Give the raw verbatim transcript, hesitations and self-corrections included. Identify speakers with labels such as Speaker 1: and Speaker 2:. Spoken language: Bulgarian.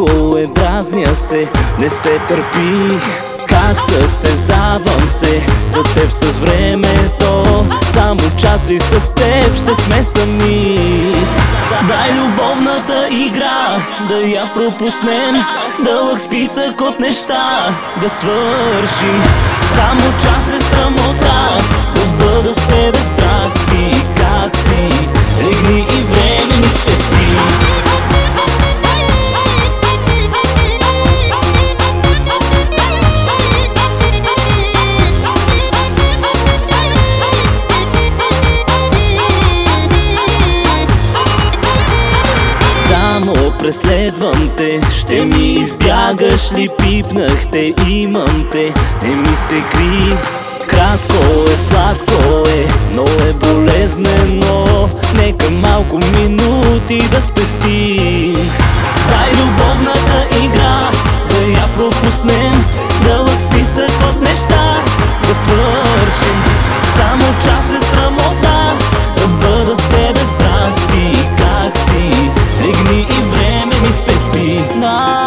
Speaker 1: малко е, дразня се, не се търпи. Как състезавам се за теб с времето, само час ли с теб ще сме сами. Дай любовната игра да я пропуснем, дълъг списък от неща да свършим. Само час е срамота да бъда с тебе страсти. Как си, легни и време ми спести. Преследвам те, ще ми избягаш ли, пипнах те, имам те, не ми се кри. Кратко е, сладко е, но е болезнено, нека малко минути да спестим. Дай любовната игра да я пропуснем, дълъг списък от неща да свършим. Само час е срамота да бъда с тебе страсти. Как си, легни и време ми спести.